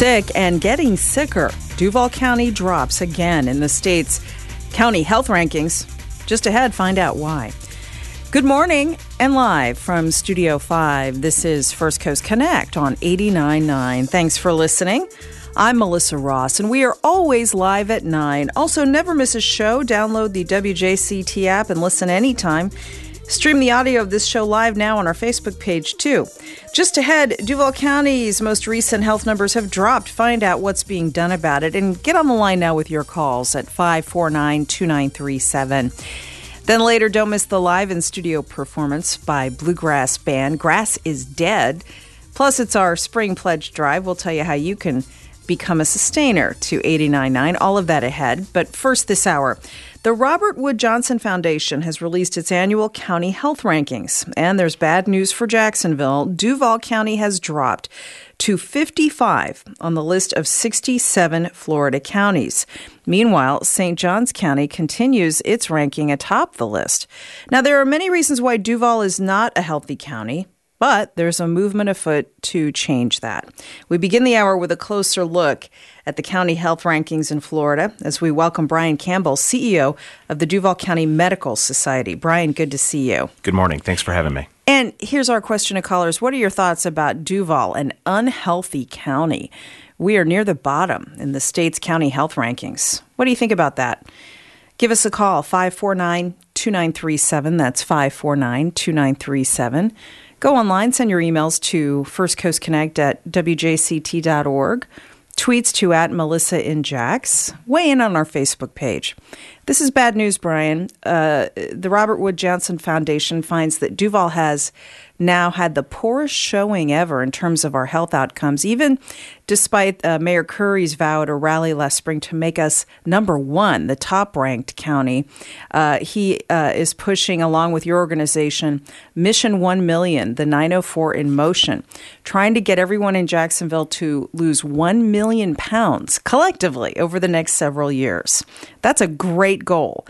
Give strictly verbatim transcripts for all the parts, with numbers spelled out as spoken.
sick and getting sicker. Duval County drops again in the state's county health rankings. Just ahead, find out why. Good morning and live from Studio five. This is First Coast Connect on eighty-nine point nine. Thanks for listening. I'm Melissa Ross, and we are always live at nine. Also, never miss a show. Download the W J C T app and listen anytime. Stream the audio of this show live now on our Facebook page, too. Just ahead, Duval County's most recent health numbers have dropped. Find out what's being done about it and get on the line now with your calls at five four nine, two nine three seven. Then later, don't miss the live in-studio performance by bluegrass band Grass is Dead. Plus, it's our Spring Pledge Drive. We'll tell you how you can become a sustainer to eighty-nine point nine. All of that ahead. But first this hour, the Robert Wood Johnson Foundation has released its annual county health rankings. And there's bad news for Jacksonville. Duval County has dropped to fifty-five on the list of sixty-seven Florida counties. Meanwhile, Saint Johns County continues its ranking atop the list. Now, there are many reasons why Duval is not a healthy county, but there's a movement afoot to change that. We begin the hour with a closer look at the county health rankings in Florida as we welcome Brian Campbell, C E O of the Duval County Medical Society. Brian, good to see you. Good morning. Thanks for having me. And here's our question to callers. What are your thoughts about Duval, an unhealthy county? We are near the bottom in the state's county health rankings. What do you think about that? Give us a call, five four nine, two nine three seven. That's five four nine, two nine three seven. Go online, send your emails to First Coast Connect at w j c t dot org. Tweets to at Melissa in Jax. Weigh in on our Facebook page. This is bad news, Brian. Uh, the Robert Wood Johnson Foundation finds that Duval has now had the poorest showing ever in terms of our health outcomes, even despite uh, Mayor Curry's vow at a rally last spring to make us number one, the top-ranked county. Uh, he uh, is pushing, along with your organization, Mission one million, the nine oh four in motion, trying to get everyone in Jacksonville to lose one million pounds collectively over the next several years. That's a great goal.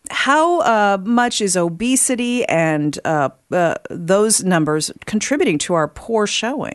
How uh, much is obesity and uh, uh, those numbers contributing to our poor showing?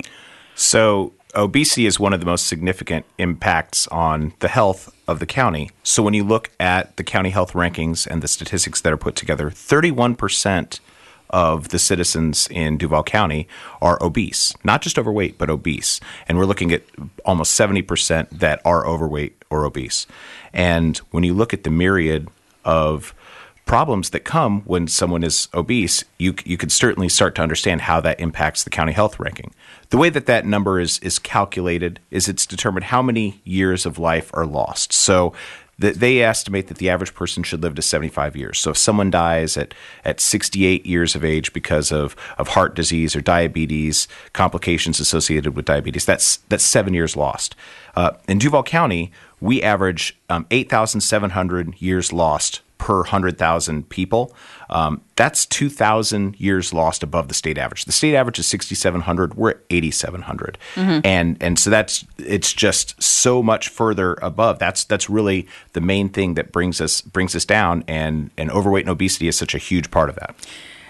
So obesity is one of the most significant impacts on the health of the county. So when you look at the county health rankings and the statistics that are put together, thirty-one percent of the citizens in Duval County are obese, not just overweight, but obese. And we're looking at almost seventy percent that are overweight or obese. And when you look at the myriad of problems that come when someone is obese, you you could certainly start to understand how that impacts the county health ranking. The way that that number is is calculated is it's determined how many years of life are lost. So the, they estimate that the average person should live to seventy-five years. So if someone dies at, at sixty-eight years of age because of, of heart disease or diabetes, complications associated with diabetes, that's that's seven years lost. Uh, in Duval County, we average um, eight thousand seven hundred years lost per one hundred thousand people. Um, that's two thousand years lost above the state average. The state average is sixty-seven hundred. We're at eighty-seven hundred. Mm-hmm. And and so that's it's just so much further above. That's that's really the main thing that brings us brings us down, and, and overweight and obesity is such a huge part of that.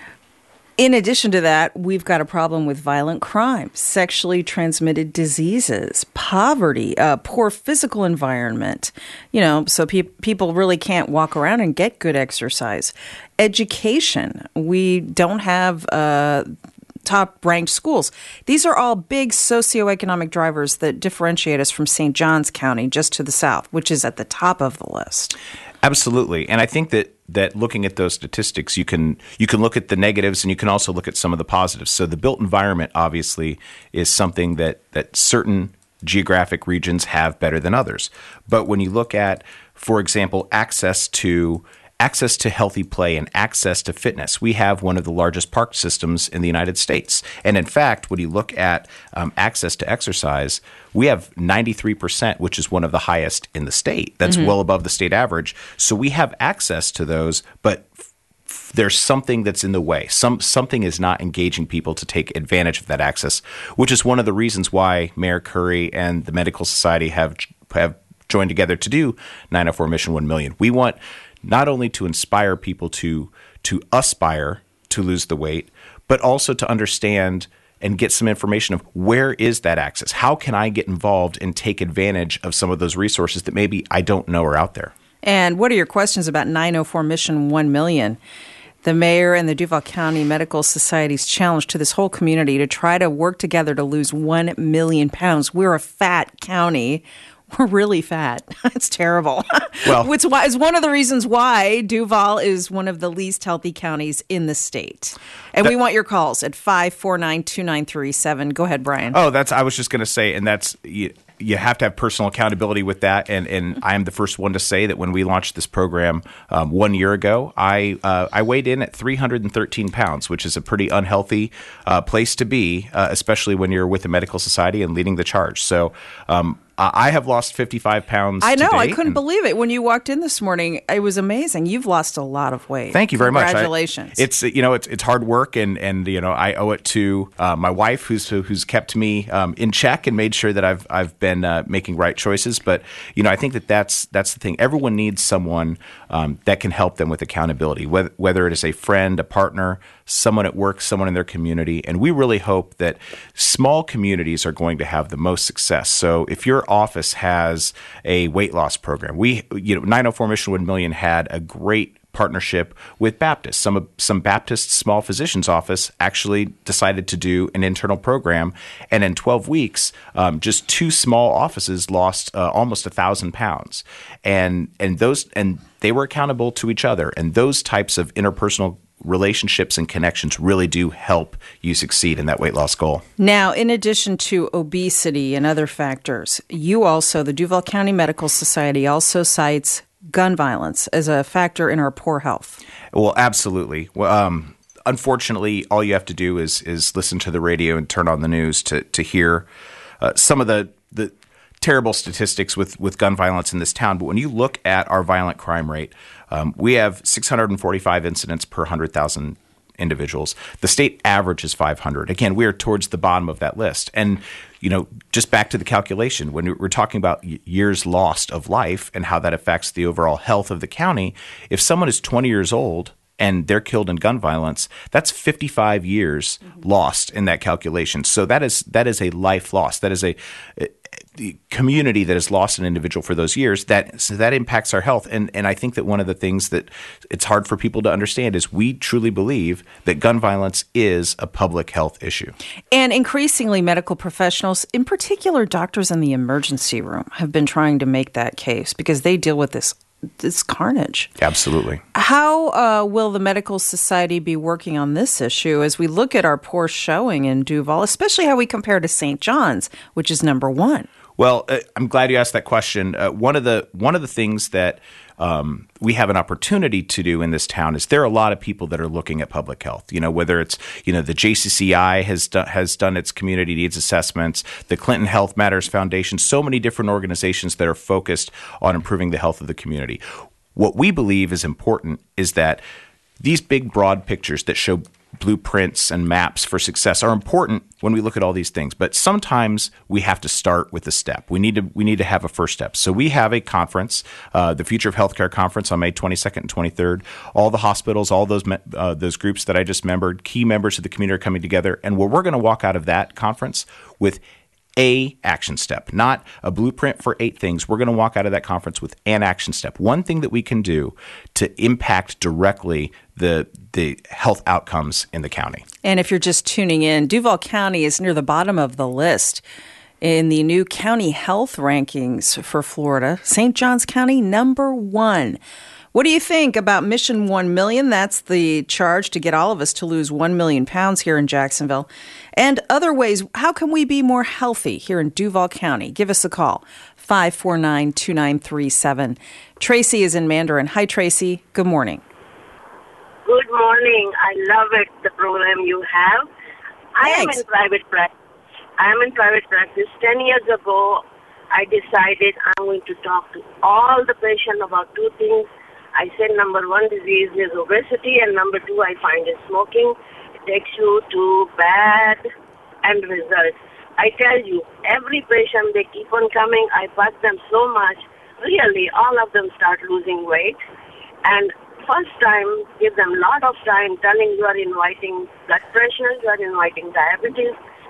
In addition to that, we've got a problem with violent crime, sexually transmitted diseases, poverty, uh, poor physical environment, you know, so pe- people really can't walk around and get good exercise. Education, we don't have uh, top-ranked schools. These are all big socioeconomic drivers that differentiate us from Saint Johns County, just to the south, which is at the top of the list. Absolutely. And I think that that looking at those statistics, you can you can look at the negatives and you can also look at some of the positives. So the built environment obviously is something that, that certain geographic regions have better than others. But when you look at, for example, access to access to healthy play and access to fitness, we have one of the largest park systems in the United States. And in fact, when you look at um, access to exercise, we have ninety-three percent, which is one of the highest in the state. That's mm-hmm. well above the state average. So we have access to those, but f- there's something that's in the way. Some Something is not engaging people to take advantage of that access, which is one of the reasons why Mayor Curry and the Medical Society have have joined together to do nine oh four Mission one million. We want not only to inspire people to to aspire to lose the weight, but also to understand and get some information of where is that access? How can I get involved and take advantage of some of those resources that maybe I don't know are out there? And what are your questions about nine oh four Mission one million? The mayor and the Duval County Medical Society's challenge to this whole community to try to work together to lose one million pounds. We're a fat county. We're really fat. It's terrible. Well, it's, why, it's one of the reasons why Duval is one of the least healthy counties in the state. And that, we want your calls at five four nine, two nine three seven. Go ahead, Brian. Oh, that's I was just going to say, and that's you, you have to have personal accountability with that. And, and I am the first one to say that when we launched this program um, one year ago, I uh, I weighed in at three hundred thirteen pounds, which is a pretty unhealthy uh, place to be, uh, especially when you're with the medical society and leading the charge. So um, I have lost fifty-five pounds. I know. To I date, couldn't believe it when you walked in this morning. It was amazing. You've lost a lot of weight. Thank you very much. Congratulations. I, it's you know it's it's hard work, and and you know I owe it to uh, my wife who's who's kept me um, in check and made sure that I've I've been uh, making right choices. But you know I think that that's that's the thing. Everyone needs someone um, that can help them with accountability, whether whether it is a friend, a partner, someone at work, someone in their community. And we really hope that small communities are going to have the most success. So if your office has a weight loss program, we, you know, nine oh four Mission one million had a great partnership with Baptist. Some some Baptist small physicians office actually decided to do an internal program, and in twelve weeks, um, just two small offices lost uh, almost a thousand pounds, and and those and they were accountable to each other, and those types of interpersonal relationships and connections really do help you succeed in that weight loss goal. Now, in addition to obesity and other factors, you also, the Duval County Medical Society also cites gun violence as a factor in our poor health. Well, absolutely. Well, um, unfortunately, all you have to do is is listen to the radio and turn on the news to to hear uh, some of the the terrible statistics with, with gun violence in this town. But when you look at our violent crime rate, um, we have six hundred forty-five incidents per one hundred thousand individuals. The state average is five hundred. Again, we are towards the bottom of that list. And, you know, just back to the calculation, when we're talking about years lost of life and how that affects the overall health of the county, if someone is twenty years old and they're killed in gun violence, that's fifty-five years mm-hmm. lost in that calculation. So that is that is a life lost. That is a, a the community that has lost an individual for those years. That so that impacts our health. And and I think that one of the things that it's hard for people to understand is we truly believe that gun violence is a public health issue. And increasingly, medical professionals, in particular doctors in the emergency room, have been trying to make that case because they deal with this this carnage. Absolutely. How uh, will the Medical Society be working on this issue as we look at our poor showing in Duval, especially how we compare to Saint John's, which is number one? Well, uh, I'm glad you asked that question. Uh, one of the one of the things that um, we have an opportunity to do in this town is there are a lot of people that are looking at public health. You know, whether it's you know the J C C I has do, has done its community needs assessments, the Clinton Health Matters Foundation, so many different organizations that are focused on improving the health of the community. What we believe is important is that these big, broad pictures that show blueprints and maps for success are important when we look at all these things. But sometimes we have to start with a step. We need to we need to have a first step. So we have a conference, uh, the Future of Healthcare Conference on May twenty-second and twenty-third. All the hospitals, all those uh, those groups that I just membered, key members of the community are coming together. And where we're going to walk out of that conference with a action step, not a blueprint for eight things. We're going to walk out of that conference with an action step. One thing that we can do to impact directly the the health outcomes in the county. And if you're just tuning in, Duval County is near the bottom of the list in the new county health rankings for Florida. Saint Johns County, number one. What do you think about Mission one million? That's the charge to get all of us to lose one million pounds here in Jacksonville. And other ways, how can we be more healthy here in Duval County? Give us a call, five four nine, two nine three seven. Tracy is in Mandarin. Hi, Tracy. Good morning. Good morning. I love it, the program you have. I Thanks. am in private practice. I am in private practice. Ten years ago, I decided I'm going to talk to all the patients about two things. I said number one disease is obesity, and number two I find is smoking. It takes you to bad end results. I tell you, every patient, they keep on coming. I bug them so much. Really, all of them start losing weight. And first time, give them a lot of time telling you are inviting blood pressure, you are inviting diabetes,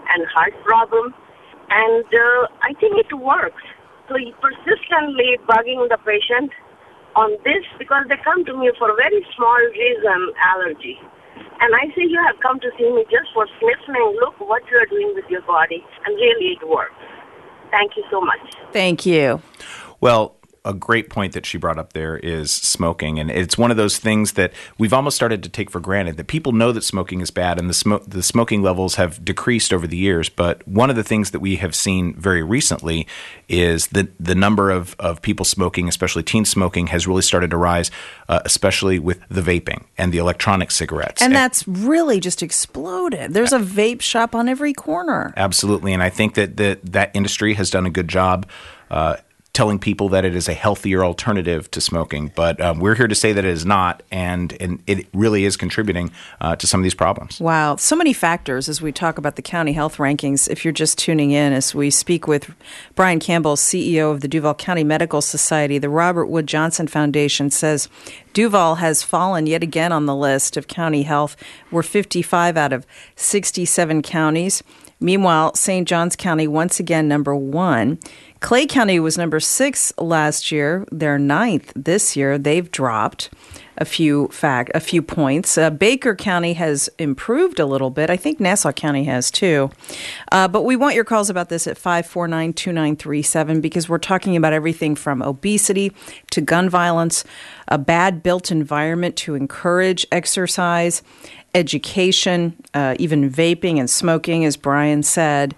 and heart problem. And uh, I think it works. So you persistently bugging the patient on this because they come to me for a very small reason, allergy. And I say, you have come to see me just for sniffling. Look what you are doing with your body. And really it works. Thank you so much. Thank you. Well, a great point that she brought up there is smoking. And it's one of those things that we've almost started to take for granted, that people know that smoking is bad and the, sm- the smoking levels have decreased over the years. But one of the things that we have seen very recently is that the number of, of people smoking, especially teen smoking, has really started to rise, uh, especially with the vaping and the electronic cigarettes. And, and that's really just exploded. There's a vape shop on every corner. Absolutely. And I think that the, that industry has done a good job uh telling people that it is a healthier alternative to smoking. But um, we're here to say that it is not, and, and it really is contributing uh, to some of these problems. Wow. So many factors as we talk about the county health rankings. If you're just tuning in, as we speak with Brian Campbell, C E O of the Duval County Medical Society, the Robert Wood Johnson Foundation says Duval has fallen yet again on the list of county health. We're fifty-five out of sixty-seven counties. Meanwhile, Saint Johns County, once again, number one. Clay County was number six last year. They're ninth this year. They've dropped a few fact, a few points. Uh, Baker County has improved a little bit. I think Nassau County has too. Uh, but we want your calls about this at five four nine, two nine three seven because we're talking about everything from obesity to gun violence, a bad built environment to encourage exercise, education, uh, even vaping and smoking, as Brian said.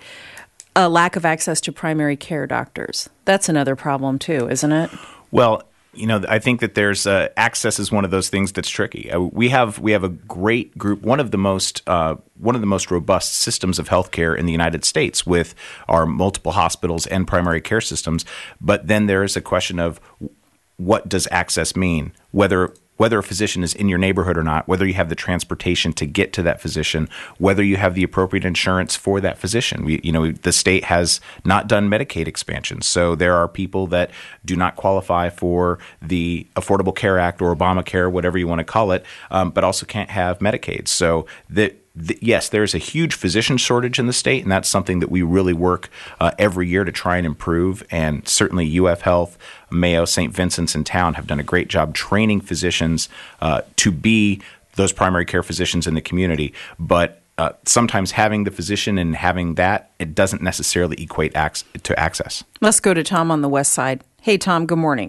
A lack of access to primary care doctors. That's another problem too, isn't it? Well, you know, I think that there's uh, access is one of those things that's tricky. Uh, we have we have a great group, one of the most uh, one of the most robust systems of healthcare in the United States, with our multiple hospitals and primary care systems. But then there is a question of what does access mean? Whether whether a physician is in your neighborhood or not, whether you have the transportation to get to that physician, whether you have the appropriate insurance for that physician. We, you know, the state has not done Medicaid expansion, so there are people that do not qualify for the Affordable Care Act or Obamacare, whatever you want to call it, um, but also can't have Medicaid. So that The, yes, there's a huge physician shortage in the state, and that's something that we really work uh, every year to try and improve. And certainly U F Health, Mayo, Saint Vincent's and Town have done a great job training physicians uh, to be those primary care physicians in the community. But uh, sometimes having the physician and having that, it doesn't necessarily equate ac- to access. Let's go to Tom on the west side. Hey, Tom, good morning.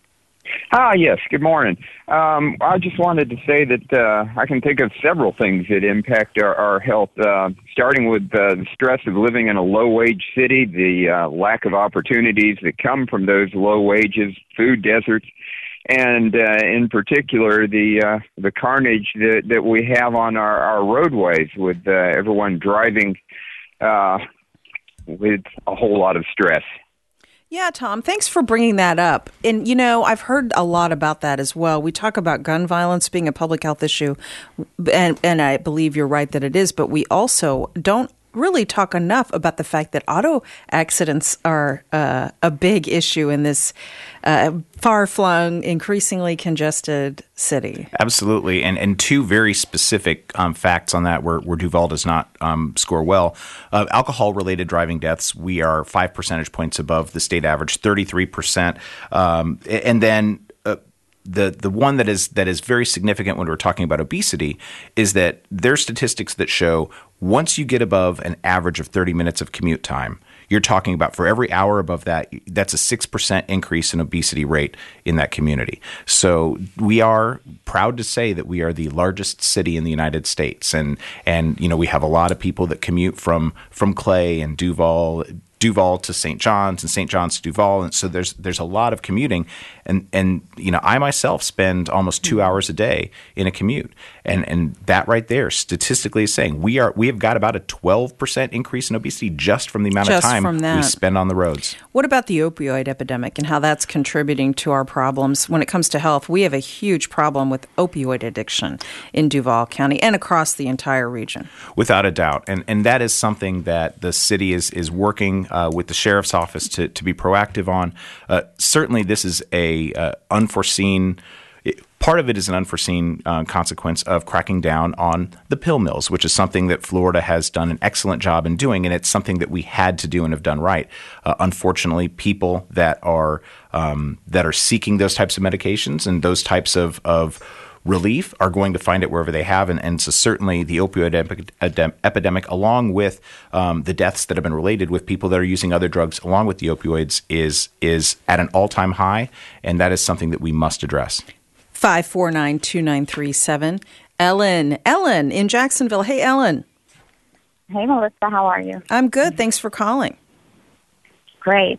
Ah, yes, good morning. Um, I just wanted to say that uh, I can think of several things that impact our, our health, uh, starting with uh, the stress of living in a low-wage city, the uh, lack of opportunities that come from those low wages, food deserts, and uh, in particular the uh, the carnage that, that we have on our, our roadways with uh, everyone driving uh, with a whole lot of stress. Yeah, Tom, thanks for bringing that up. And, you know, I've heard a lot about that as well. We talk about gun violence being a public health issue, and, and I believe you're right that it is, but we also don't really talk enough about the fact that auto accidents are uh, a big issue in this uh, far-flung, increasingly congested city. Absolutely. And and two very specific um, facts on that where, where Duval does not um, score well. Uh, alcohol-related driving deaths, we are five percentage points above the state average, thirty-three percent. Um, and then uh, the the one that is that is very significant when we're talking about obesity is that there's statistics that show once you get above an average of thirty minutes of commute time, you're talking about for every hour above that, that's a six percent increase in obesity rate in that community. So we are proud to say that we are the largest city in the United States. And, and you know, we have a lot of people that commute from, from Clay and Duval, Duval to Saint John's and Saint John's to Duval. And so there's there's a lot of commuting. And, and you know, I myself spend almost two hours a day in a commute. And and that right there statistically is saying we are we have got about a twelve percent increase in obesity just from the amount just of time from that. we spend on the roads. What about the opioid epidemic and how that's contributing to our problems? When it comes to health, we have a huge problem with opioid addiction in Duval County and across the entire region. Without a doubt. And and that is something that the city is is working uh, with the sheriff's office to, to be proactive on. Uh, certainly this is a uh, unforeseen it, part of it is an unforeseen uh, consequence of cracking down on the pill mills, which is something that Florida has done an excellent job in doing, and it's something that we had to do and have done right. Uh, unfortunately, people that are um, that are seeking those types of medications and those types of, of relief are going to find it wherever they have. And, and so certainly the opioid epi- epidem- epidemic, along with um, the deaths that have been related with people that are using other drugs along with the opioids, is is at an all-time high, and that is something that we must address. five four nine, two nine three seven. Ellen. Ellen in Jacksonville. Hey, Ellen. Hey, Melissa. How are you? I'm good. Thanks for calling. Great.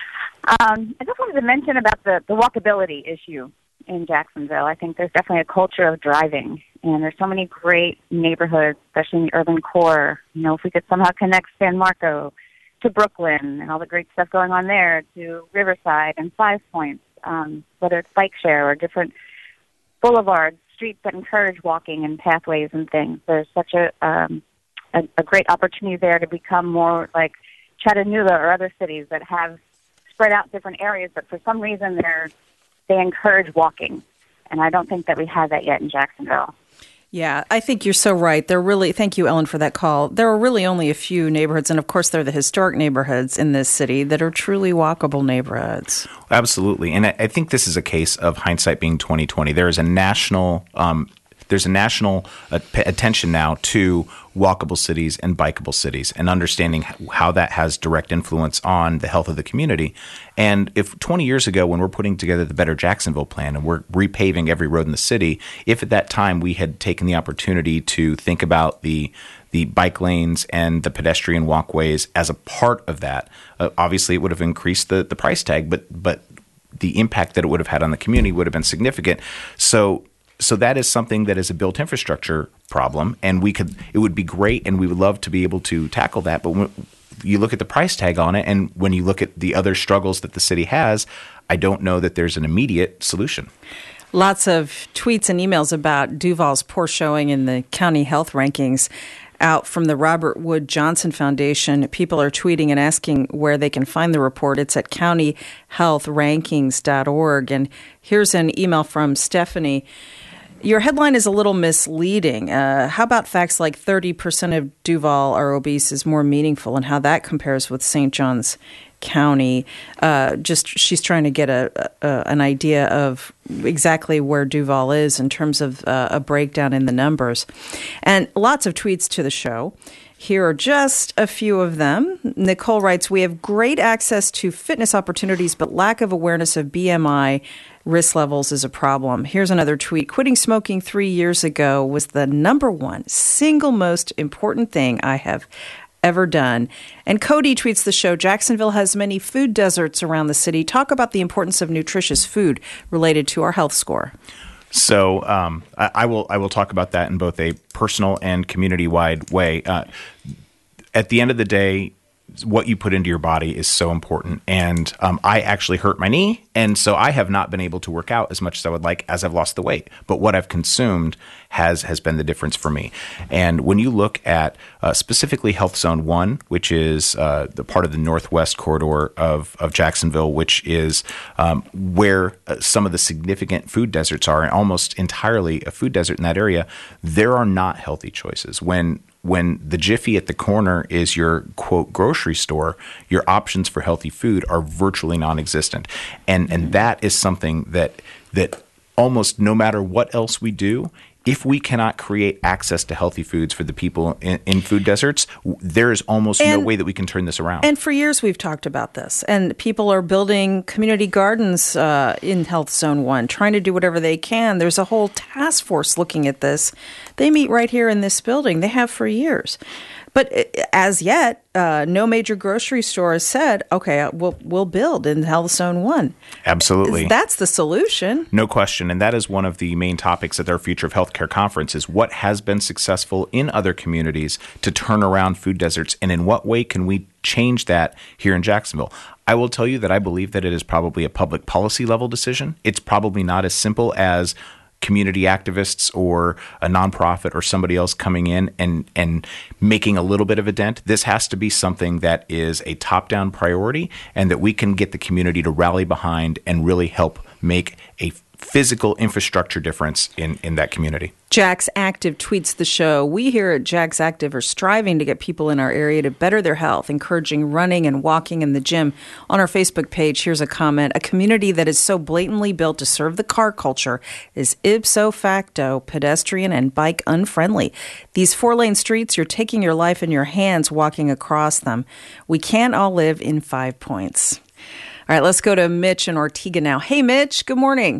Um, I just wanted to mention about the, the walkability issue in Jacksonville. I think there's definitely a culture of driving, and there's so many great neighborhoods, especially in the urban core. You know, if we could somehow connect San Marco to Brooklyn and all the great stuff going on there, to Riverside and Five Points, um, whether it's bike share or different boulevards, streets that encourage walking and pathways and things. There's such a, um, a, a great opportunity there to become more like Chattanooga or other cities that have spread out different areas, but for some reason they're they encourage walking, and I don't think that we have that yet in Jacksonville. Yeah, I think you're so right. There really, thank you, Ellen, for that call. There are really only a few neighborhoods, and of course, they're the historic neighborhoods in this city that are truly walkable neighborhoods. Absolutely, and I, I think this is a case of hindsight being twenty twenty. There is a national um, there's a national uh, p- attention now to walkable cities and bikeable cities, and understanding how that has direct influence on the health of the community. And if twenty years ago, when we're putting together the Better Jacksonville plan and we're repaving every road in the city, if at that time we had taken the opportunity to think about the the bike lanes and the pedestrian walkways as a part of that, uh, obviously it would have increased the, the price tag, but but the impact that it would have had on the community would have been significant. So So that is something that is a built infrastructure problem, and we could. It would be great, and we would love to be able to tackle that. But when you look at the price tag on it, and when you look at the other struggles that the city has, I don't know that there's an immediate solution. Lots of tweets and emails about Duval's poor showing in the county health rankings. Out from the Robert Wood Johnson Foundation, people are tweeting and asking where they can find the report. It's at county health rankings dot org. And here's an email from Stephanie. Your headline is a little misleading. Uh, how about facts like thirty percent of Duval are obese is more meaningful, and how that compares with Saint Johns County? Uh, just she's trying to get a, a an idea of exactly where Duval is in terms of uh, a breakdown in the numbers. And lots of tweets to the show. Here are just a few of them. Nicole writes, we have great access to fitness opportunities, but lack of awareness of B M I risk levels is a problem. Here's another tweet. Quitting smoking three years ago was the number one single most important thing I have ever done. And Cody tweets the show, Jacksonville has many food deserts around the city. Talk about the importance of nutritious food related to our health score. So um, I, I will I will talk about that in both a personal and community-wide way. Uh, at the end of the day, what you put into your body is so important. And um, I actually hurt my knee, and so I have not been able to work out as much as I would like as I've lost the weight. But what I've consumed has has been the difference for me. And when you look at uh, specifically Health Zone one, which is uh, the part of the northwest corridor of, of Jacksonville, which is um, where uh, some of the significant food deserts are, and almost entirely a food desert in that area, there are not healthy choices. When When the Jiffy at the corner is your, quote, grocery store, your options for healthy food are virtually non-existent. And and that is something that that almost no matter what else we do, if we cannot create access to healthy foods for the people in, in food deserts, there is almost and, no way that we can turn this around. And for years we've talked about this. And people are building community gardens uh, in Health Zone one, trying to do whatever they can. There's a whole task force looking at this. They meet right here in this building. They have for years. But as yet, uh, no major grocery store has said, okay, we'll, we'll build in Health Zone one. Absolutely. That's the solution. No question. And that is one of the main topics at our Future of Healthcare conference is what has been successful in other communities to turn around food deserts, and in what way can we change that here in Jacksonville? I will tell you that I believe that it is probably a public policy level decision. It's probably not as simple as community activists or a nonprofit or somebody else coming in and, and making a little bit of a dent. This has to be something that is a top-down priority and that we can get the community to rally behind and really help make a physical infrastructure difference in, in that community. Jax Active tweets the show. We here at Jax Active are striving to get people in our area to better their health, encouraging running and walking in the gym. On our Facebook page, here's a comment. A community that is so blatantly built to serve the car culture is ipso facto pedestrian and bike unfriendly. These four-lane streets, you're taking your life in your hands walking across them. We can't all live in Five Points. All right, let's go to Mitch in Ortega now. Hey, Mitch, good morning.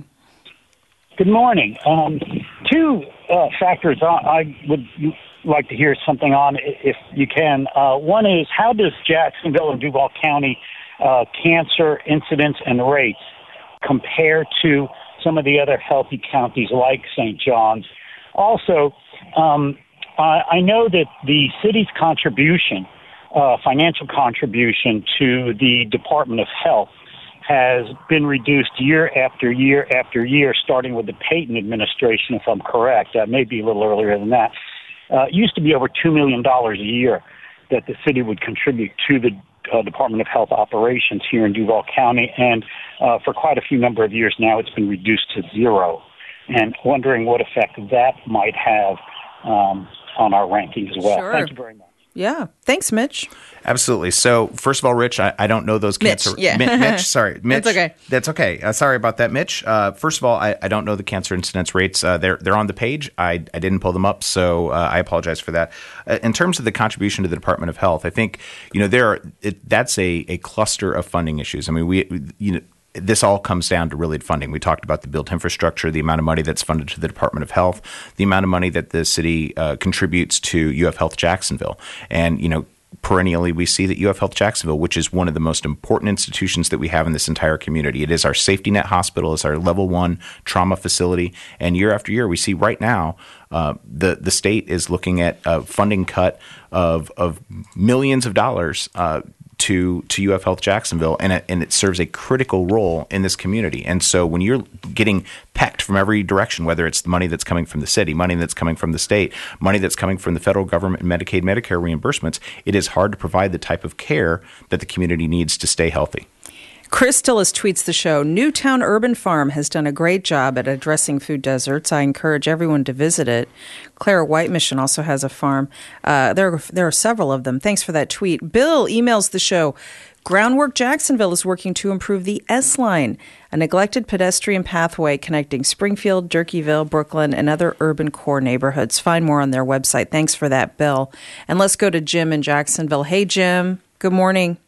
Good morning. Um, two uh, factors I, I would like to hear something on, if you can. Uh, one is, how does Jacksonville and Duval County uh, cancer incidence and rates compare to some of the other healthy counties like Saint John's? Also, um, I, I know that the city's contribution, uh, financial contribution to the Department of Health, has been reduced year after year after year, starting with the Payton administration, if I'm correct. That may be a little earlier than that. Uh, it used to be over two million dollars a year that the city would contribute to the uh, Department of Health operations here in Duval County, and uh, for quite a few number of years now, it's been reduced to zero. And wondering what effect that might have um, on our ranking as well. Sure. Thank you very much. Yeah. Thanks, Mitch. Absolutely. So, first of all, Rich, I, I don't know those cancer. Mitch, yeah. Mi- Mitch, sorry. Mitch. That's okay. That's okay. Uh, sorry about that, Mitch. Uh, first of all, I, I don't know the cancer incidence rates. Uh, they're they're on the page. I, I didn't pull them up, so uh, I apologize for that. Uh, in terms of the contribution to the Department of Health, I think you know there are, it, that's a, a cluster of funding issues. I mean, we you know. This all comes down to really funding. We talked about the built infrastructure, the amount of money that's funded to the Department of Health, the amount of money that the city uh, contributes to U F Health Jacksonville. And, you know, perennially we see that U F Health Jacksonville, which is one of the most important institutions that we have in this entire community. It is our safety net hospital. It's our level one trauma facility. And year after year, we see right now uh, the, the state is looking at a funding cut of, of millions of dollars uh to to U F Health Jacksonville, and it, and it serves a critical role in this community. And so when you're getting pecked from every direction, whether it's the money that's coming from the city, money that's coming from the state, money that's coming from the federal government and Medicaid, Medicare reimbursements, it is hard to provide the type of care that the community needs to stay healthy. Chris Stillis tweets the show. Newtown Urban Farm has done a great job at addressing food deserts. I encourage everyone to visit it. Clara White Mission also has a farm. Uh, there, there are several of them. Thanks for that tweet. Bill emails the show. Groundwork Jacksonville is working to improve the S-Line, a neglected pedestrian pathway connecting Springfield, Durkeeville, Brooklyn, and other urban core neighborhoods. Find more on their website. Thanks for that, Bill. And let's go to Jim in Jacksonville. Hey, Jim. Good morning.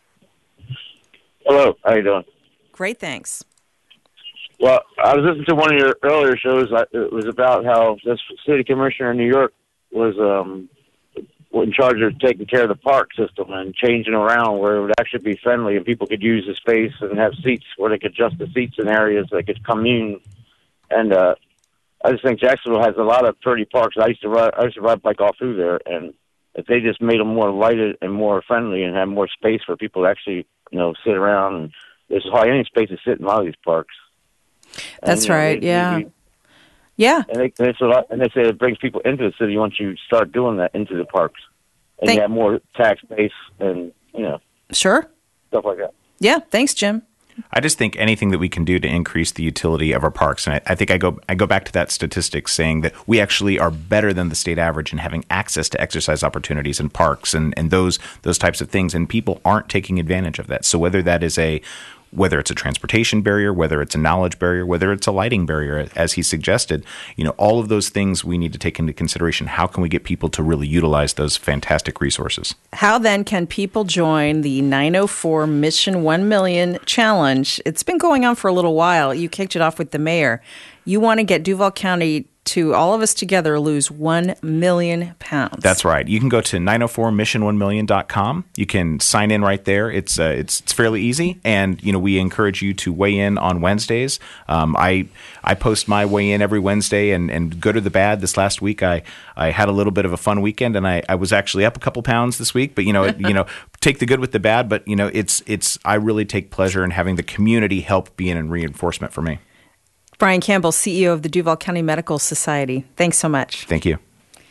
Hello, how you doing? Great, thanks. Well, I was listening to one of your earlier shows. It was about how this city commissioner in New York was um, in charge of taking care of the park system and changing around where it would actually be friendly and people could use the space and have seats where they could adjust the seats in areas they could commune. And uh, I just think Jacksonville has a lot of pretty parks. I used to ride, I used to ride bike all through there, and if they just made them more lighted and more friendly and have more space for people to actually, you know, sit around, and there's hardly any space to sit in a lot of these parks. That's and, you know, they, right. Yeah. They, yeah. And they, and, it's a lot, and they say it brings people into the city once you start doing that into the parks. And Thank- you have more tax base and, you know. Sure. Stuff like that. Yeah. Thanks, Jim. I just think anything that we can do to increase the utility of our parks, and I, I think I go I go back to that statistic saying that we actually are better than the state average in having access to exercise opportunities in parks and, and those those types of things, and people aren't taking advantage of that. So whether that is a whether it's a transportation barrier, whether it's a knowledge barrier, whether it's a lighting barrier, as he suggested, you know, all of those things we need to take into consideration. How can we get people to really utilize those fantastic resources? How then can people join the nine oh four Mission one million Challenge? It's been going on for a little while. You kicked it off with the mayor. You want to get Duval County to, all of us together, lose one million pounds. That's right. You can go to nine oh four mission one million dot com. You can sign in right there. It's uh, it's it's fairly easy, and you know we encourage you to weigh in on Wednesdays. Um, I I post my weigh in every Wednesday, and, and good or the bad. This last week, I, I had a little bit of a fun weekend, and I, I was actually up a couple pounds this week. But you know it, you know take the good with the bad. But you know it's it's I really take pleasure in having the community help be in reinforcement for me. Brian Campbell, C E O of the Duval County Medical Society. Thanks so much. Thank you.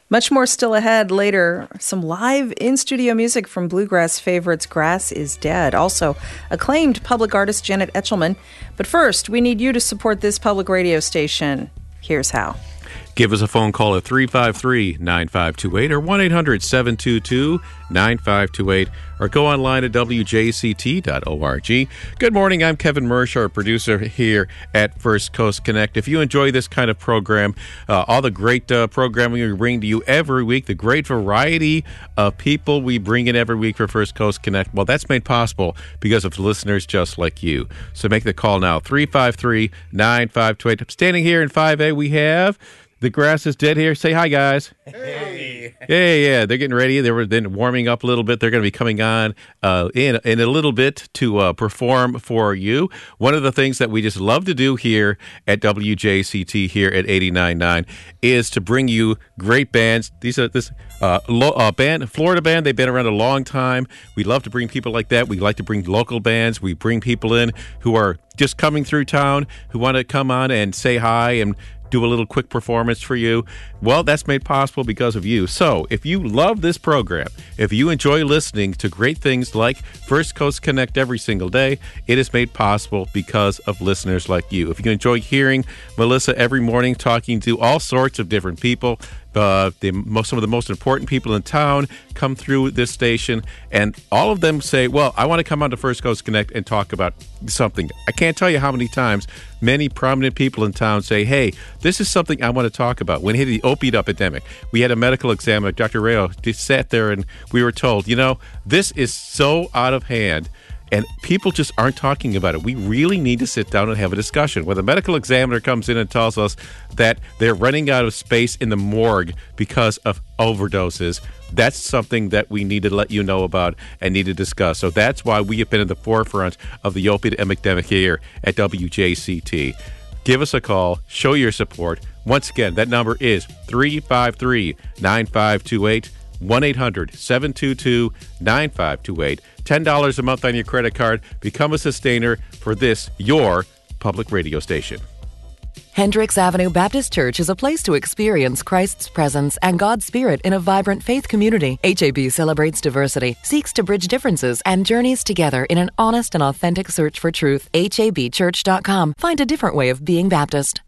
Much more still ahead later. Some live in-studio music from bluegrass favorites Grass is Dead. Also, acclaimed public artist Janet Etchelman. But first, we need you to support this public radio station. Here's how. Give us a phone call at three five three, nine five two eight or one eight hundred, seven two two, nine five two eight or go online at w j c t dot org. Good morning. I'm Kevin Mersch, our producer here at First Coast Connect. If you enjoy this kind of program, uh, all the great uh, programming we bring to you every week, the great variety of people we bring in every week for First Coast Connect, well, that's made possible because of listeners just like you. So make the call now, three five three, nine five two eight. Standing here in five A, we have... The Grass is Dead here. Say hi, guys. Hey. Yeah, yeah. They're getting ready. They were then warming up a little bit. They're going to be coming on uh, in, in a little bit to uh, perform for you. One of the things that we just love to do here at W J C T here at eighty-nine point nine is to bring you great bands. These are this uh, lo- uh, band, Florida band. They've been around a long time. We love to bring people like that. We like to bring local bands. We bring people in who are just coming through town, who want to come on and say hi and do a little quick performance for you. Well, that's made possible because of you. So if you love this program, if you enjoy listening to great things like First Coast Connect every single day, it is made possible because of listeners like you. If you enjoy hearing Melissa every morning talking to all sorts of different people, Uh, the most, some of the most important people in town come through this station, and all of them say, well, I want to come on to First Coast Connect and talk about something. I can't tell you how many times many prominent people in town say, hey, this is something I want to talk about. When it hit the opiate epidemic, we had a medical examiner, Doctor Rayo, just sat there and we were told, you know, this is so out of hand. And people just aren't talking about it. We really need to sit down and have a discussion. When the medical examiner comes in and tells us that they're running out of space in the morgue because of overdoses, that's something that we need to let you know about and need to discuss. So that's why we have been at the forefront of the opiate epidemic here at W J C T. Give us a call. Show your support. Once again, that number is three five three, nine five two eight, one eight hundred, seven two two, nine five two eight. ten dollars a month on your credit card. Become a sustainer for this, your public radio station. Hendricks Avenue Baptist Church is a place to experience Christ's presence and God's Spirit in a vibrant faith community. H A B celebrates diversity, seeks to bridge differences, and journeys together in an honest and authentic search for truth. H A B church dot com. Find a different way of being Baptist.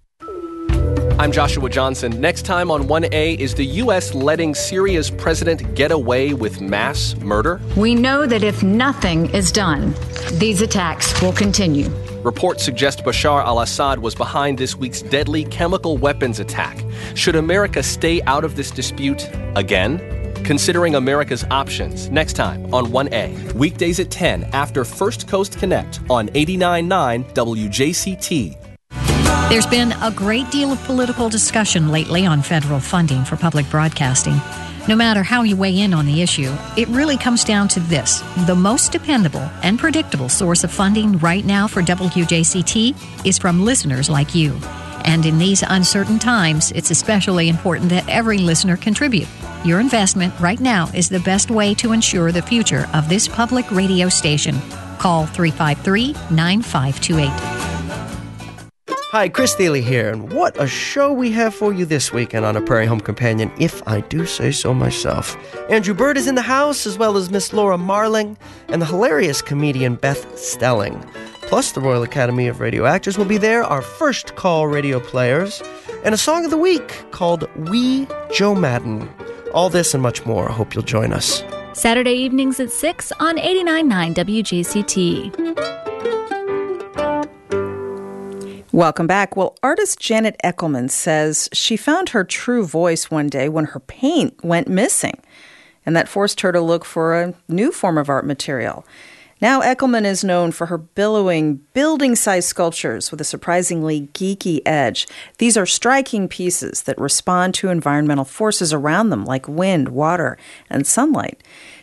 I'm Joshua Johnson. Next time on one A, is the U S letting Syria's president get away with mass murder? We know that if nothing is done, these attacks will continue. Reports suggest Bashar al-Assad was behind this week's deadly chemical weapons attack. Should America stay out of this dispute again? Considering America's options, next time on one A. Weekdays at ten after First Coast Connect on eighty-nine point nine W J C T. There's been a great deal of political discussion lately on federal funding for public broadcasting. No matter how you weigh in on the issue, it really comes down to this. The most dependable and predictable source of funding right now for W J C T is from listeners like you. And in these uncertain times, it's especially important that every listener contribute. Your investment right now is the best way to ensure the future of this public radio station. Call three five three, nine five two eight. Hi, Chris Thiele here, and what a show we have for you this weekend on A Prairie Home Companion, if I do say so myself. Andrew Bird is in the house, as well as Miss Laura Marling, and the hilarious comedian Beth Stelling. Plus, the Royal Academy of Radio Actors will be there, our first call radio players, and a song of the week called Wee Joe Madden. All this and much more. I hope you'll join us. Saturday evenings at six on eighty-nine point nine W J C T. Welcome back. Well, artist Janet Etchelman says she found her true voice one day when her paint went missing, and that forced her to look for a new form of art material. Now, Etchelman is known for her billowing, building-sized sculptures with a surprisingly geeky edge. These are striking pieces that respond to environmental forces around them, like wind, water, and sunlight.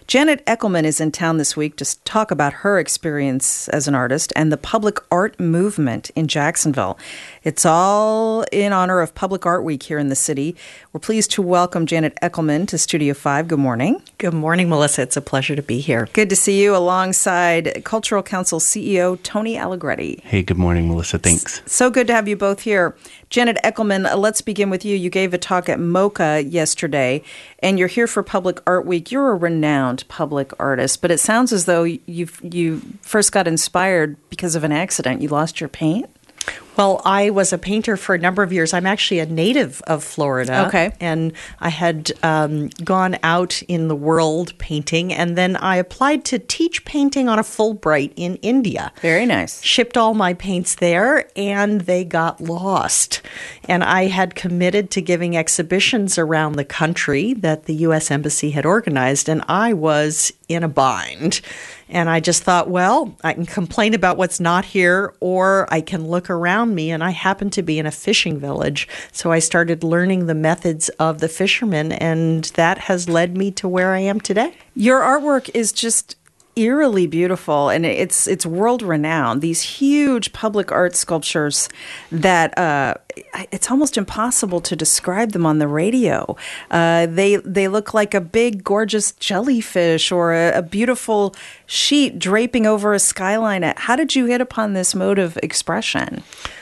Janet Eckelman is in town this week to talk about her experience as an artist and the public art movement in Jacksonville. It's all in honor of Public Art Week here in the city. We're pleased to welcome Janet Eckelman to Studio five. Good morning. Good morning, Melissa. It's a pleasure to be here. Good to see you alongside Cultural Council C E O Tony Allegretti. Hey, good morning, Melissa. Thanks. So good to have you both here. Janet Eckelman, let's begin with you. You gave a talk at MoCA yesterday, and you're here for Public Art Week. You're a renowned public artist, but it sounds as though you've, you first got inspired because of an accident. You lost your paint? Well, I was a painter for a number of years. I'm actually a native of Florida. Okay. And I had um, gone out in the world painting, and then I applied to teach painting on a Fulbright in India. Very nice. Shipped all my paints there, and they got lost. And I had committed to giving exhibitions around the country that the U S Embassy had organized, and I was in a bind. And I just thought, well, I can complain about what's not here, or I can look around me. And I happened to be in a fishing village. So I started learning the methods of the fishermen, and that has led me to where I am today. Your artwork is just eerily beautiful, and it's it's world renowned. These huge public art sculptures that uh, it's almost impossible to describe them on the radio. Uh, they they look like a big, gorgeous jellyfish or a, a beautiful sheet draping over a skyline. How did you hit upon this mode of expression?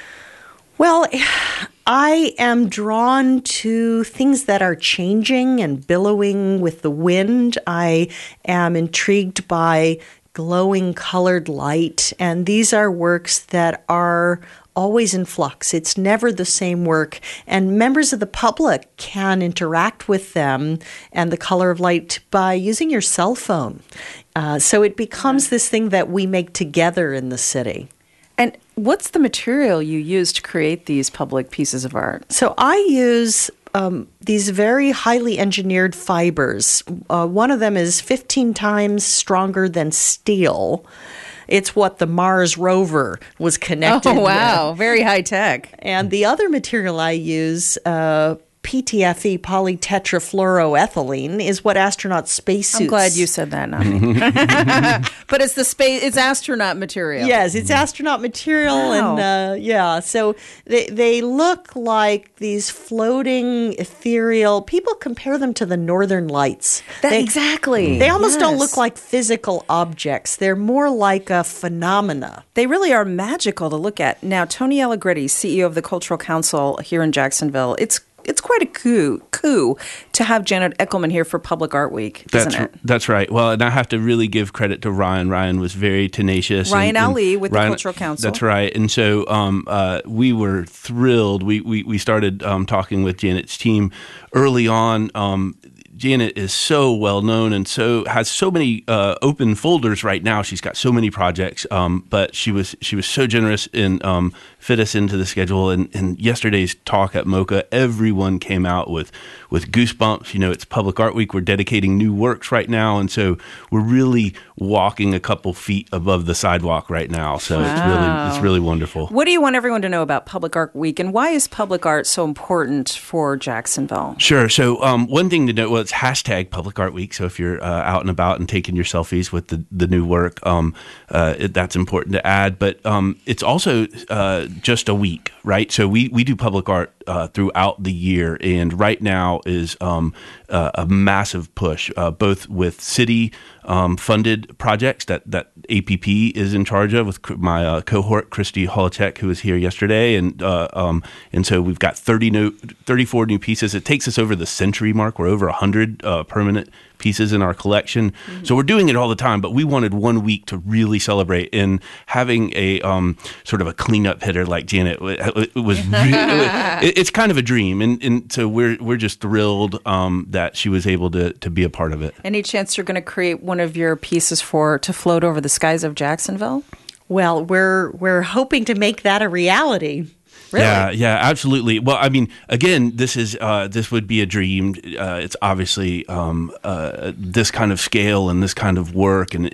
Well, I am drawn to things that are changing and billowing with the wind. I am intrigued by glowing colored light, and these are works that are always in flux. It's never the same work, and members of the public can interact with them and the color of light by using your cell phone. Uh, so it becomes this thing that we make together in the city. And what's the material you use to create these public pieces of art? So I use um, these very highly engineered fibers. Uh, one of them is fifteen times stronger than steel. It's what the Mars rover was connected with. Oh, wow. with. Very high tech. And the other material I use, uh, P T F E, polytetrafluoroethylene, is what astronaut spacesuits. I'm glad you said that, not me. But it's the space, it's astronaut material. Yes, it's astronaut material, Wow. and uh, yeah, so they they look like these floating, ethereal. People compare them to the Northern Lights. That, they, exactly. They almost Yes. don't look like physical objects. They're more like a phenomena. They really are magical to look at. Now, Tony Allegretti, C E O of the Cultural Council here in Jacksonville, it's It's quite a coup, coup to have Janet Eckelman here for Public Art Week, isn't That's it? that's right. Well, and I have to really give credit to Ryan. Ryan was very tenacious. Ryan and, and Ali with Ryan, the Cultural Council. That's right. And so um, uh, we were thrilled. We we, we started um, talking with Janet's team early on. Um, Janet is so well known and so has so many uh, open folders right now. She's got so many projects, um, but she was she was so generous in um, fit us into the schedule. And, and yesterday's talk at MoCA, everyone came out with with goosebumps. You know, it's Public Art Week. We're dedicating new works right now, and so we're really walking a couple feet above the sidewalk right now. So Wow. it's really it's really wonderful. What do you want everyone to know about Public Art Week, and why is public art so important for Jacksonville? Sure. So um, one thing to note, well, it's hashtag Public Art Week. So if you're uh, out and about and taking your selfies with the, the new work, um, uh, it, that's important to add. But um, it's also uh, just a week, right? So we, we do public art uh, throughout the year. And right now is um, uh, a massive push, uh, both with city um, funded projects that, that A P P is in charge of with my uh, cohort, Christy Holacek, who was here yesterday. And uh, um, and so we've got thirty new, thirty-four new pieces. It takes us over the century mark. We're over one hundred uh, permanent pieces in our collection. Mm-hmm. So we're doing it all the time, but we wanted one week to really celebrate. And having a um, sort of a cleanup hitter like Janet, it was really, it, it's kind of a dream. And, and so we're we're just thrilled um, that she was able to to be a part of it. Any chance you're going to create one of your pieces for to float over the skies of Jacksonville? Well, we're we're hoping to make that a reality. Really? Yeah, yeah, absolutely. Well, I mean, again, this is uh, this would be a dream. Uh, it's obviously um, uh, this kind of scale and this kind of work, and, and